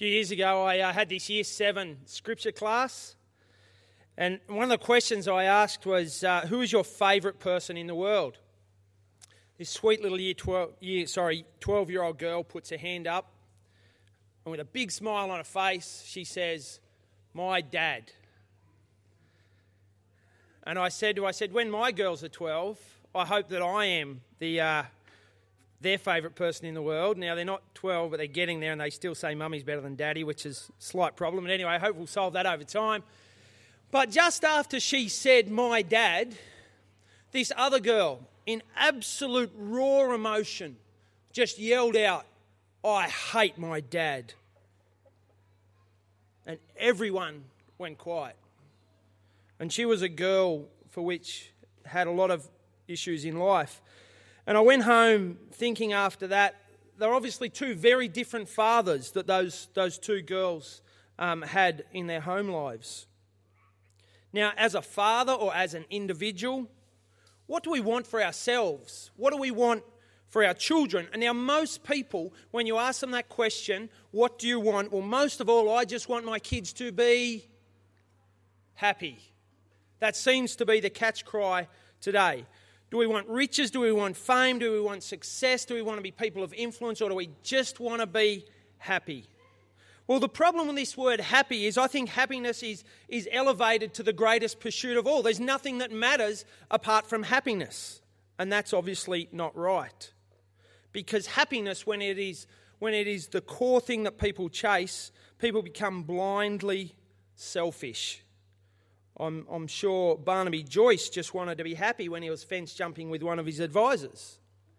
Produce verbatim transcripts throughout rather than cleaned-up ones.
few years ago, I uh, had this year seven scripture class, and one of the questions I asked was, uh, who is your favourite person in the world? This sweet little year twelve, year, sorry, twelve-year-old girl puts her hand up, and with a big smile on her face, she says, "My dad." And I said to her, I said, when my girls are twelve, I hope that I am the uh, their favourite person in the world. Now, they're not twelve, but they're getting there, and they still say mummy's better than daddy, which is a slight problem. And anyway, I hope we'll solve that over time. But just after she said, "my dad," this other girl, in absolute raw emotion, just yelled out, "I hate my dad." And everyone went quiet. And she was a girl for which had a lot of issues in life. And I went home thinking after that, there are obviously two very different fathers that those, those two girls um, had in their home lives. Now, as a father or as an individual, what do we want for ourselves? What do we want for our children? And now most people, when you ask them that question, what do you want? Well, most of all, I just want my kids to be happy. That seems to be the catch cry today. Do we want riches? Do we want fame? Do we want success? Do we want to be people of influence? Or do we just want to be happy? Well, the problem with this word happy is I think happiness is, is elevated to the greatest pursuit of all. There's nothing that matters apart from happiness. And that's obviously not right. Because happiness, when it is, when it is the core thing that people chase, people become blindly selfish. I'm, I'm sure Barnaby Joyce just wanted to be happy when he was fence jumping with one of his advisors.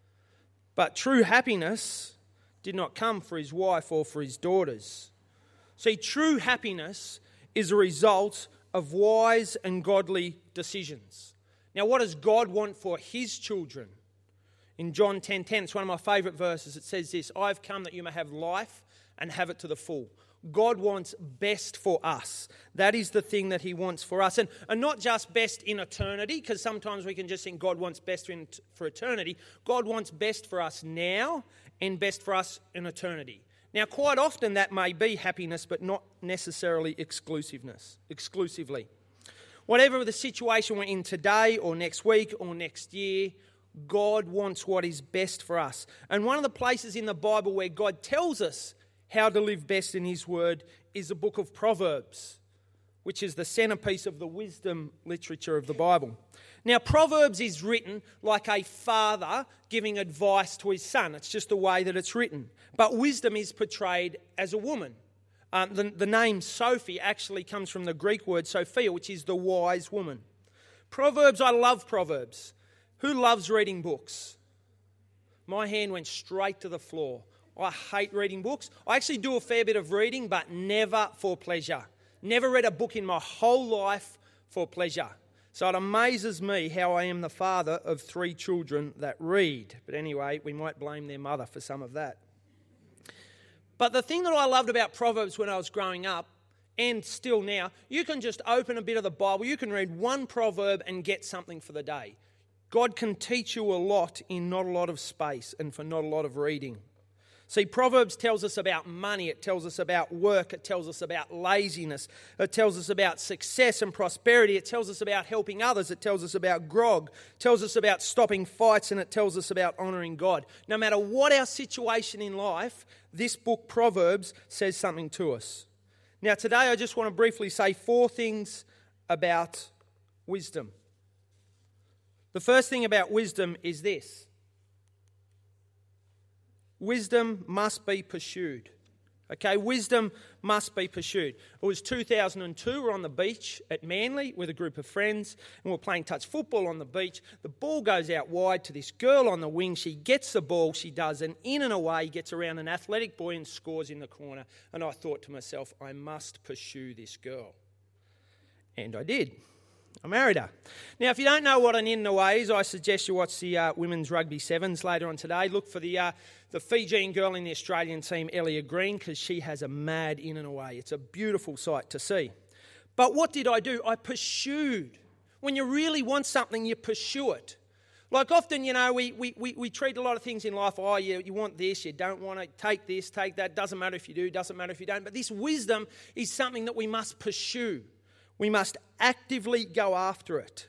But true happiness did not come for his wife or for his daughters. See, true happiness is a result of wise and godly decisions. Now, what does God want for his children? In John ten ten, it's one of my favourite verses. It says this, "I've come that you may have life and have it to the full." God wants best for us. That is the thing that he wants for us. And, and not just best in eternity, because sometimes we can just think God wants best in, for eternity. God wants best for us now and best for us in eternity. Now, quite often that may be happiness, but not necessarily exclusiveness, exclusively. Whatever the situation we're in today or next week or next year, God wants what is best for us. And one of the places in the Bible where God tells us how to live best in his word is the book of Proverbs, which is the centerpiece of the wisdom literature of the Bible. Now, Proverbs is written like a father giving advice to his son. It's just the way that it's written. But wisdom is portrayed as a woman. Um, the, the name Sophie actually comes from the Greek word Sophia, which is the wise woman. Proverbs, I love Proverbs. Who loves reading books? My hand went straight to the floor. I hate reading books. I actually do a fair bit of reading, but never for pleasure. Never read a book in my whole life for pleasure. So it amazes me how I am the father of three children that read. But anyway, we might blame their mother for some of that. But the thing that I loved about Proverbs when I was growing up, and still now, you can just open a bit of the Bible, you can read one proverb and get something for the day. God can teach you a lot in not a lot of space and for not a lot of reading. See, Proverbs tells us about money, it tells us about work, it tells us about laziness, it tells us about success and prosperity, it tells us about helping others, it tells us about grog, it tells us about stopping fights, and it tells us about honouring God. No matter what our situation in life, this book, Proverbs, says something to us. Now, today I just want to briefly say four things about wisdom. The first thing about wisdom is this. Wisdom must be pursued. Okay, wisdom must be pursued. It was two thousand two, we're on the beach at Manly with a group of friends, and we're playing touch football on the beach. The ball goes out wide to this girl on the wing. She gets the ball, she does an in and away, gets around an athletic boy and scores in the corner. And I thought to myself, I must pursue this girl. And I did. I married her. Now, if you don't know what an in and away is, I suggest you watch the uh, Women's Rugby Sevens later on today. Look for the uh, the Fijian girl in the Australian team, Ellia Green, because she has a mad in and away. It's a beautiful sight to see. But what did I do? I pursued. When you really want something, you pursue it. Like often, you know, we, we, we, we treat a lot of things in life, oh, you, you want this, you don't want to take this, take that, doesn't matter if you do, doesn't matter if you don't. But this wisdom is something that we must pursue. We must actively go after it.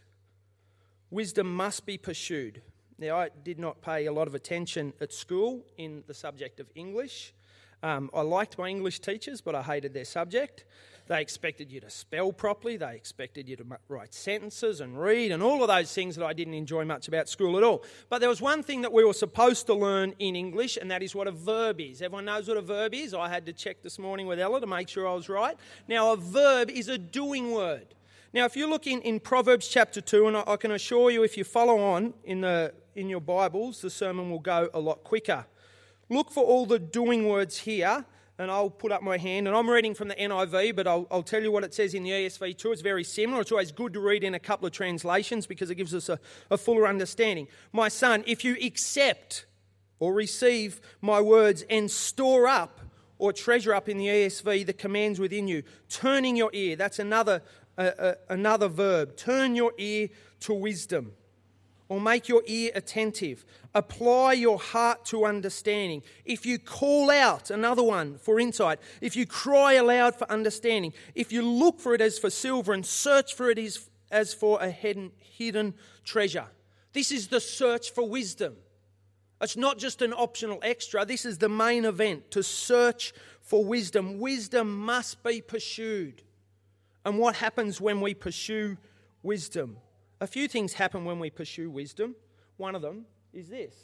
Wisdom must be pursued. Now, I did not pay a lot of attention at school in the subject of English. Um, I liked my English teachers, but I hated their subject. They expected you to spell properly. They expected you to write sentences and read and all of those things that I didn't enjoy much about school at all. But there was one thing that we were supposed to learn in English, and that is what a verb is. Everyone knows what a verb is? I had to check this morning with Ella to make sure I was right. Now, a verb is a doing word. Now, if you look in, in Proverbs chapter two, and I, I can assure you if you follow on in the in your Bibles, the sermon will go a lot quicker. Look for all the doing words here. And I'll put up my hand, and I'm reading from the N I V, but I'll, I'll tell you what it says in the E S V too. It's very similar. It's always good to read in a couple of translations because it gives us a, a fuller understanding. My son, if you accept or receive my words and store up or treasure up in the E S V the commands within you, turning your ear, that's another, uh, uh, another verb, turn your ear to wisdom. Or make your ear attentive. Apply your heart to understanding. If you call out, another one for insight. If you cry aloud for understanding. If you look for it as for silver and search for it as, as for a hidden, hidden treasure. This is the search for wisdom. It's not just an optional extra. This is the main event, to search for wisdom. Wisdom must be pursued. And what happens when we pursue wisdom? A few things happen when we pursue wisdom. One of them is this.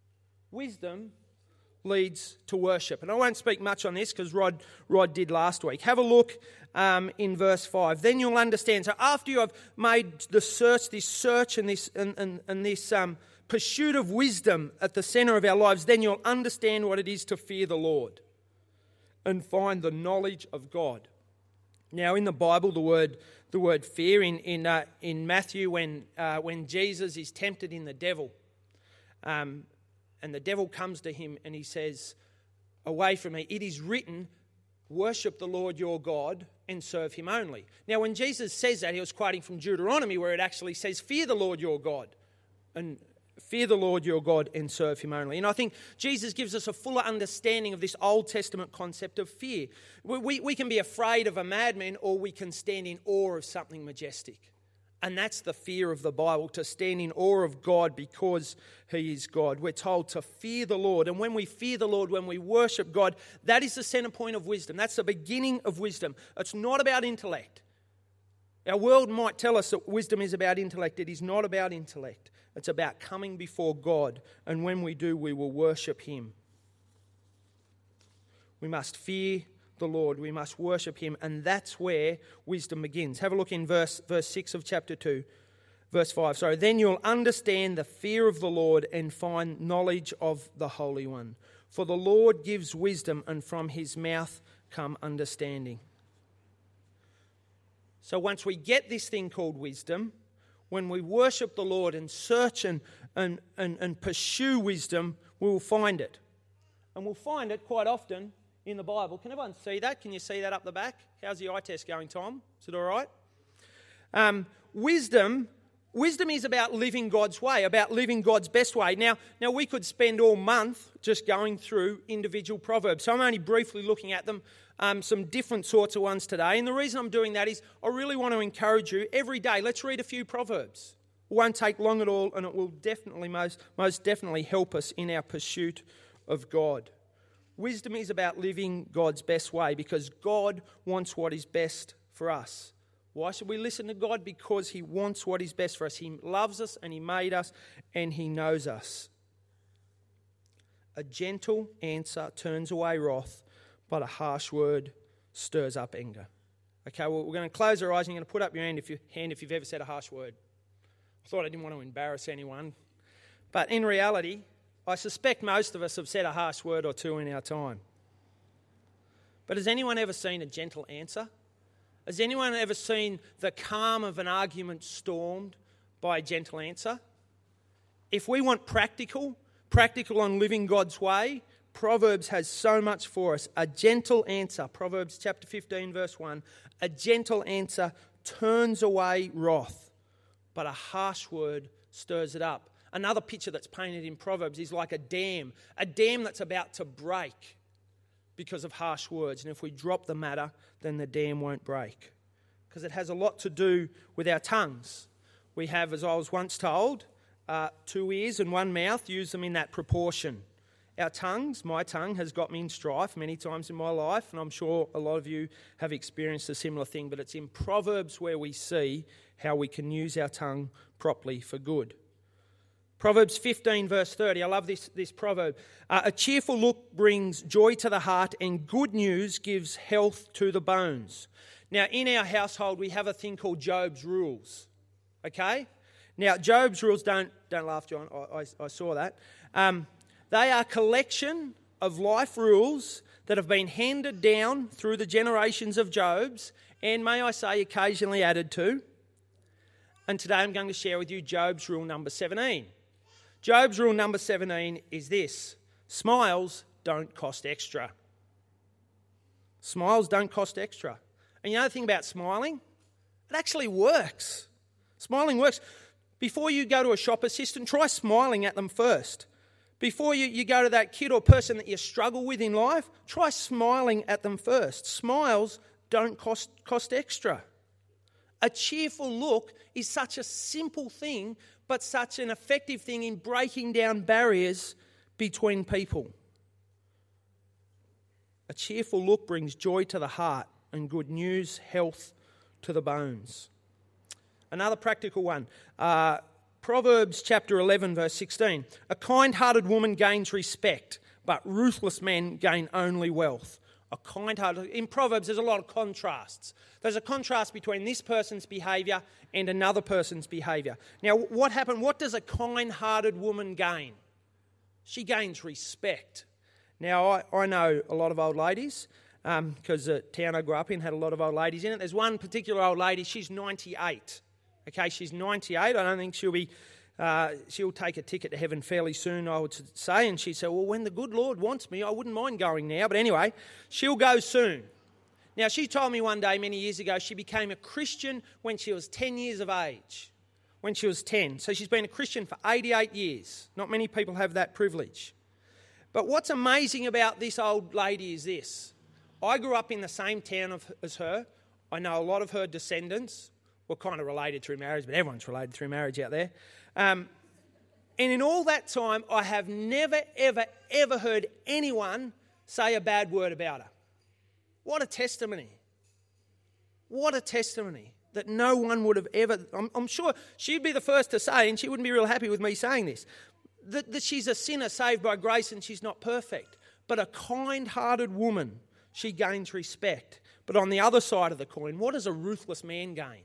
Wisdom leads to worship. And I won't speak much on this because Rod, Rod did last week. Have a look um, in verse five. Then you'll understand. So after you have made the search, this search and this, and, and, and this um, pursuit of wisdom at the centre of our lives, then you'll understand what it is to fear the Lord and find the knowledge of God. Now, in the Bible, the word the word fear in in uh, in Matthew, when uh, when Jesus is tempted in the devil, um, and the devil comes to him and he says, "Away from me! It is written, worship the Lord your God and serve Him only." Now, when Jesus says that, he was quoting from Deuteronomy, where it actually says, "Fear the Lord your God," and fear the Lord your God and serve Him only. And I think Jesus gives us a fuller understanding of this Old Testament concept of fear. We, we, we can be afraid of a madman, or we can stand in awe of something majestic. And that's the fear of the Bible, to stand in awe of God because He is God. We're told to fear the Lord. And when we fear the Lord, when we worship God, that is the centre point of wisdom. That's the beginning of wisdom. It's not about intellect. Our world might tell us that wisdom is about intellect. It is not about intellect. It's about coming before God, and when we do, we will worship Him. We must fear the Lord. We must worship Him, and that's where wisdom begins. Have a look in verse verse six of chapter two, verse five. Sorry. Then you'll understand the fear of the Lord and find knowledge of the Holy One. For the Lord gives wisdom, and from His mouth come understanding. So once we get this thing called wisdom, when we worship the Lord and search and, and, and, and pursue wisdom, we will find it. And we'll find it quite often in the Bible. Can everyone see that? Can you see that up the back? How's the eye test going, Tom? Is it all right? Um, wisdom, wisdom is about living God's way, about living God's best way. Now, now we could spend all month just going through individual proverbs. So I'm only briefly looking at them. Um, some different sorts of ones today. And the reason I'm doing that is I really want to encourage you every day, let's read a few Proverbs. It won't take long at all, and it will definitely, most, most definitely help us in our pursuit of God. Wisdom is about living God's best way because God wants what is best for us. Why should we listen to God? Because He wants what is best for us. He loves us and He made us and He knows us. A gentle answer turns away wrath, but a harsh word stirs up anger. Okay, well, we're going to close our eyes and you're going to put up your hand if, you, hand if you've ever said a harsh word. I thought I didn't want to embarrass anyone. But in reality, I suspect most of us have said a harsh word or two in our time. But has anyone ever seen a gentle answer? Has anyone ever seen the calm of an argument stormed by a gentle answer? If we want practical, practical on living God's way, Proverbs has so much for us. A gentle answer, Proverbs chapter fifteen, verse one, a gentle answer turns away wrath, but a harsh word stirs it up. Another picture that's painted in Proverbs is like a dam, a dam that's about to break because of harsh words. And if we drop the matter, then the dam won't break. Because it has a lot to do with our tongues. We have, as I was once told, uh, two ears and one mouth. Use them in that proportion. Our tongues, my tongue, has got me in strife many times in my life, and I'm sure a lot of you have experienced a similar thing, but it's in Proverbs where we see how we can use our tongue properly for good. Proverbs fifteen verse thirty, I love this, this proverb. Uh, a cheerful look brings joy to the heart, and good news gives health to the bones. Now, in our household, we have a thing called Job's Rules, okay? Now, Job's Rules, don't don't laugh, John, I, I, I saw that. Um, they are a collection of life rules that have been handed down through the generations of Job's, and may I say, occasionally added to. And today I'm going to share with you Job's Rule number seventeen. Job's Rule number seventeen is this: smiles don't cost extra. Smiles don't cost extra. And you know the thing about smiling? It actually works. Smiling works. Before you go to a shop assistant, try smiling at them first. Before you, you go to that kid or person that you struggle with in life, try smiling at them first. Smiles don't cost, cost extra. A cheerful look is such a simple thing, but such an effective thing in breaking down barriers between people. A cheerful look brings joy to the heart and good news, health to the bones. Another practical one, uh, Proverbs chapter eleven verse sixteen. A kind-hearted woman gains respect, but ruthless men gain only wealth. A kind-hearted, in Proverbs there's a lot of contrasts. There's a contrast between this person's behaviour and another person's behaviour. Now what happened? What does a kind-hearted woman gain? She gains respect. Now I, I know a lot of old ladies, because um, the town I grew up in had a lot of old ladies in it. There's one particular old lady, she's ninety-eight. Okay, she's ninety-eight. I don't think she'll be, uh, she'll take a ticket to heaven fairly soon, I would say. And she said, well, when the good Lord wants me, I wouldn't mind going now. But anyway, she'll go soon. Now, she told me one day many years ago she became a Christian when she was ten years of age. When she was ten. So she's been a Christian for eighty-eight years. Not many people have that privilege. But what's amazing about this old lady is this. I grew up in the same town of, as her. I know a lot of her descendants. We're kind of related through marriage, but everyone's related through marriage out there. Um, and in all that time, I have never, ever, ever heard anyone say a bad word about her. What a testimony. What a testimony that no one would have ever... I'm, I'm sure she'd be the first to say, and she wouldn't be real happy with me saying this, that, that she's a sinner saved by grace and she's not perfect. But a kind-hearted woman, she gains respect. But on the other side of the coin, what does a ruthless man gain?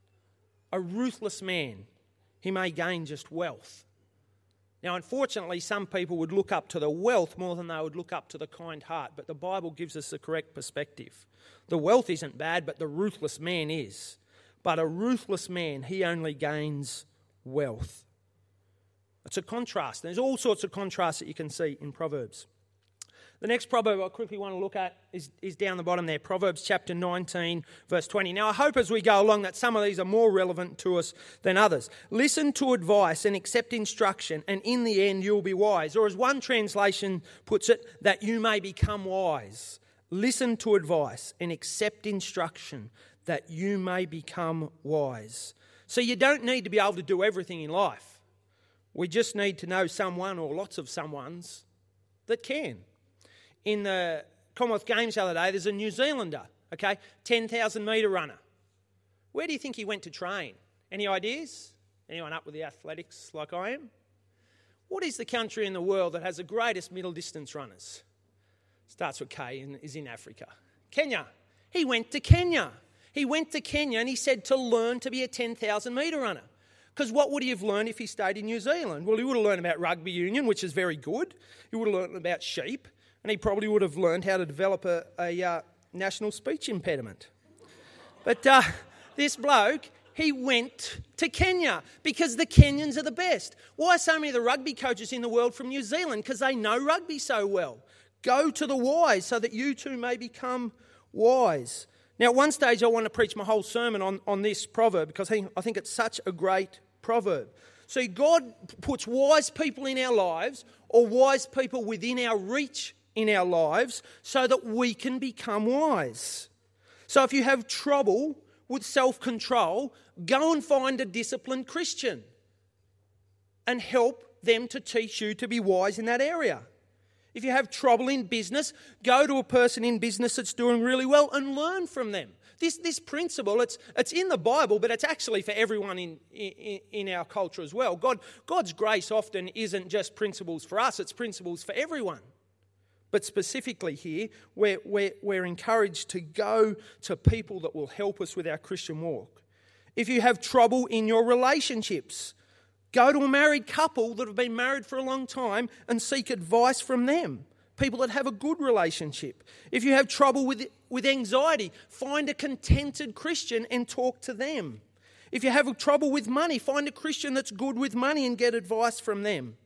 A ruthless man, he may gain just wealth. Now, unfortunately, some people would look up to the wealth more than they would look up to the kind heart, but the Bible gives us the correct perspective. The wealth isn't bad, but the ruthless man is. But a ruthless man, he only gains wealth. It's a contrast. There's all sorts of contrasts that you can see in Proverbs. The next proverb I quickly want to look at is, is down the bottom there, Proverbs chapter nineteen, verse twenty. Now, I hope as we go along that some of these are more relevant to us than others. Listen to advice and accept instruction, and in the end you'll be wise. Or as one translation puts it, that you may become wise. Listen to advice and accept instruction, that you may become wise. So you don't need to be able to do everything in life. We just need to know someone or lots of someones that can. In the Commonwealth Games the other day, there's a New Zealander, okay, ten thousand metre runner. Where do you think he went to train? Any ideas? Anyone up with the athletics like I am? What is the country in the world that has the greatest middle distance runners? Starts with K and is in Africa. Kenya. He went to Kenya. He went to Kenya and he said to learn to be a ten thousand metre runner. Because what would he have learned if he stayed in New Zealand? Well, he would have learned about rugby union, which is very good. He would have learned about sheep. And he probably would have learned how to develop a, a uh, national speech impediment. But uh, this bloke, he went to Kenya because the Kenyans are the best. Why are so many of the rugby coaches in the world from New Zealand? Because they know rugby so well. Go to the wise so that you too may become wise. Now, at one stage, I want to preach my whole sermon on, on this proverb because I think it's such a great proverb. See, God puts wise people in our lives, or wise people within our reach in our lives, so that we can become wise. So if you have trouble with self-control, go and find a disciplined Christian and help them to teach you to be wise in that area. If you have trouble in business, go to a person in business that's doing really well and learn from them. This this principle, it's it's in the Bible, but it's actually for everyone in, in, in our culture as well. God God's grace often isn't just principles for us, it's principles for everyone. But specifically here, we're, we're, we're encouraged to go to people that will help us with our Christian walk. If you have trouble in your relationships, go to a married couple that have been married for a long time and seek advice from them. People that have a good relationship. If you have trouble with, with anxiety, find a contented Christian and talk to them. If you have trouble with money, find a Christian that's good with money and get advice from them.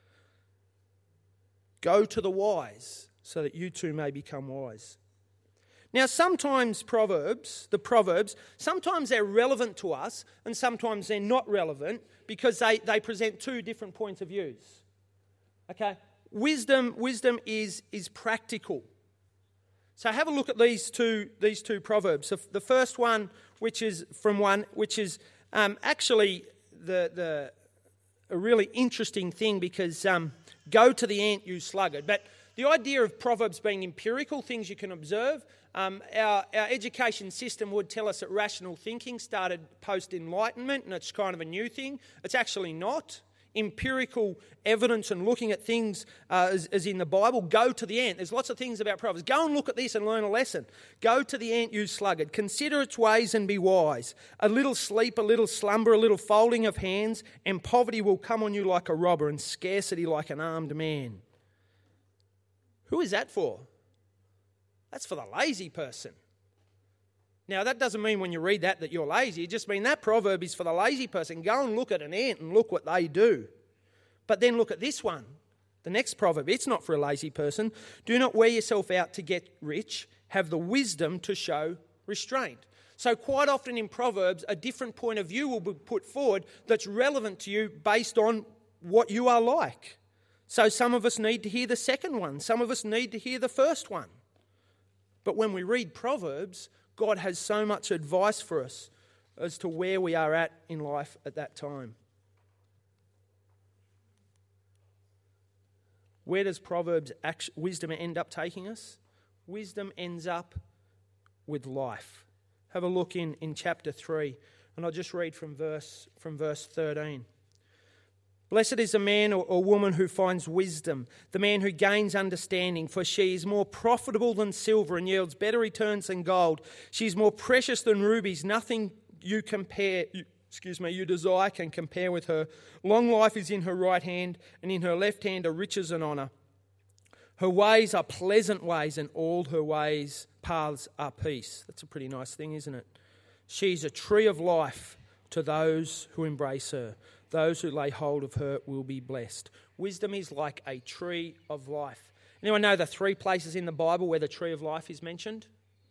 Go to the wise so that you too may become wise. Now, sometimes Proverbs, the Proverbs, sometimes they're relevant to us and sometimes they're not relevant because they, they present two different points of views. Okay? Wisdom, wisdom is, is practical. So have a look at these two, these two Proverbs. So the first one, which is from one, which is um, actually the, the a really interesting thing because um, go to the ant, you sluggard. But the idea of Proverbs being empirical, things you can observe, um, our, our education system would tell us that rational thinking started post-Enlightenment and it's kind of a new thing. It's actually not. Empirical evidence and looking at things uh, as, as in the Bible, go to the ant. There's lots of things about Proverbs. Go and look at this and learn a lesson. Go to the ant, you sluggard. Consider its ways and be wise. A little sleep, a little slumber, a little folding of hands, and poverty will come on you like a robber and scarcity like an armed man. Who is that for? That's for the lazy person. Now, that doesn't mean when you read that that you're lazy. It just means that proverb is for the lazy person. Go and look at an ant and look what they do. But then look at this one, the next proverb. It's not for a lazy person. Do not wear yourself out to get rich. Have the wisdom to show restraint. So quite often in Proverbs, a different point of view will be put forward that's relevant to you based on what you are like. So some of us need to hear the second one. Some of us need to hear the first one. But when we read Proverbs, God has so much advice for us as to where we are at in life at that time. Where does Proverbs wisdom end up taking us? Wisdom ends up with life. Have a look in, in chapter three, and I'll just read from verse from verse thirteen. Blessed is the man or, or woman who finds wisdom, the man who gains understanding, for she is more profitable than silver and yields better returns than gold. She is more precious than rubies. Nothing you compare, you, excuse me, you desire can compare with her. Long life is in her right hand, and in her left hand are riches and honour. Her ways are pleasant ways, and all her ways, paths are peace. That's a pretty nice thing, isn't it? She's a tree of life to those who embrace her. Those who lay hold of her will be blessed. Wisdom is like a tree of life. Anyone know the three places in the Bible where the tree of life is mentioned?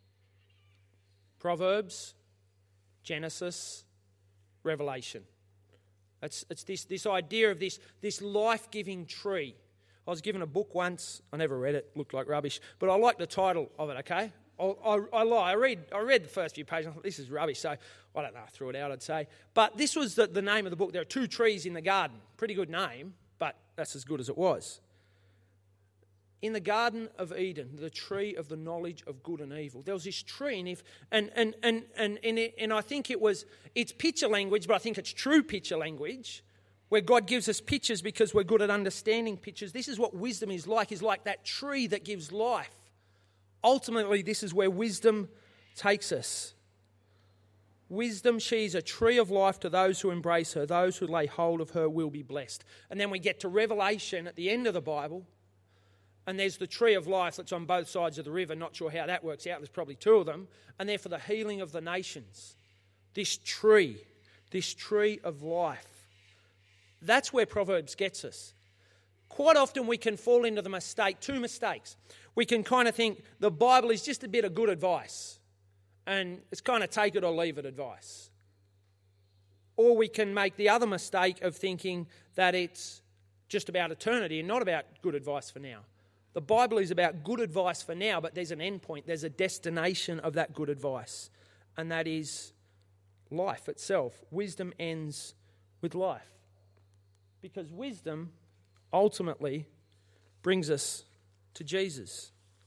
Proverbs, Genesis, Revelation. It's, it's this, this idea of this, this life-giving tree. I was given a book once. I never read it. Looked like rubbish. But I like the title of it, okay? I, I, I lie. I read, I read the first few pages. I thought, this is rubbish. So I don't know. I threw it out, I'd say. But this was the, the name of the book. There are two trees in the garden. Pretty good name, but that's as good as it was. In the Garden of Eden, the tree of the knowledge of good and evil. There was this tree, and if and and and and and, it, and I think it was it's picture language, but I think it's true picture language, where God gives us pictures because we're good at understanding pictures. This is what wisdom is like. Is like that tree that gives life. Ultimately, this is where wisdom takes us. Wisdom, she's a tree of life to those who embrace her. Those who lay hold of her will be blessed. And then we get to Revelation at the end of the Bible, and there's the tree of life that's on both sides of the river. Not sure how that works out. There's probably two of them. And they're for the healing of the nations. This tree, this tree of life. That's where Proverbs gets us. Quite often we can fall into the mistake, two mistakes. We can kind of think the Bible is just a bit of good advice, and it's kind of take it or leave it advice. Or we can make the other mistake of thinking that it's just about eternity and not about good advice for now. The Bible is about good advice for now, but there's an end point. There's a destination of that good advice, and that is life itself. Wisdom ends with life, because wisdom ultimately brings us to Jesus.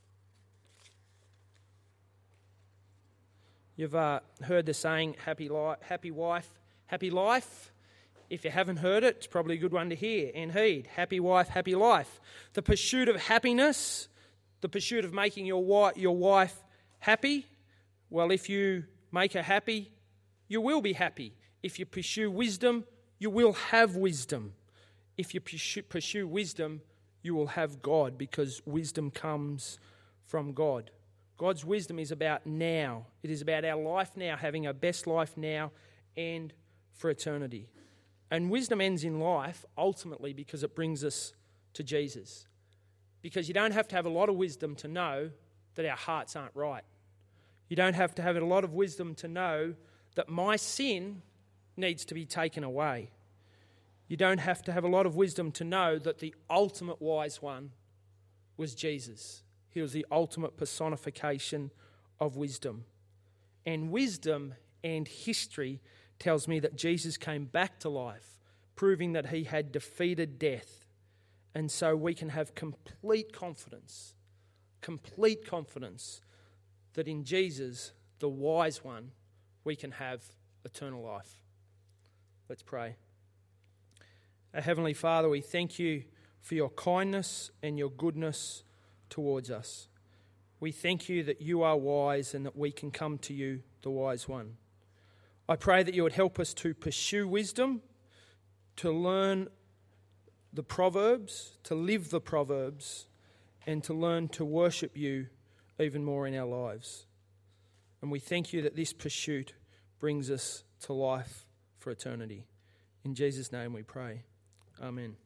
You've uh, heard the saying, happy, li- happy wife, happy life. If you haven't heard it, it's probably a good one to hear and heed. Happy wife, happy life. The pursuit of happiness, the pursuit of making your wife, your wife happy. Well, if you make her happy, you will be happy. If you pursue wisdom, you will have wisdom. If you pursue, pursue wisdom, you will have God, because wisdom comes from God. God's wisdom is about now. It is about our life now, having our best life now and for eternity. And wisdom ends in life ultimately because it brings us to Jesus. Because you don't have to have a lot of wisdom to know that our hearts aren't right. You don't have to have a lot of wisdom to know that my sin needs to be taken away. You don't have to have a lot of wisdom to know that the ultimate wise one was Jesus. He was the ultimate personification of wisdom. And wisdom and history tells me that Jesus came back to life, proving that he had defeated death. And so we can have complete confidence, complete confidence that in Jesus, the wise one, we can have eternal life. Let's pray. Our Heavenly Father, we thank you for your kindness and your goodness towards us. We thank you that you are wise and that we can come to you, the wise one. I pray that you would help us to pursue wisdom, to learn the Proverbs, to live the Proverbs, and to learn to worship you even more in our lives. And we thank you that this pursuit brings us to life for eternity. In Jesus' name we pray. Amen.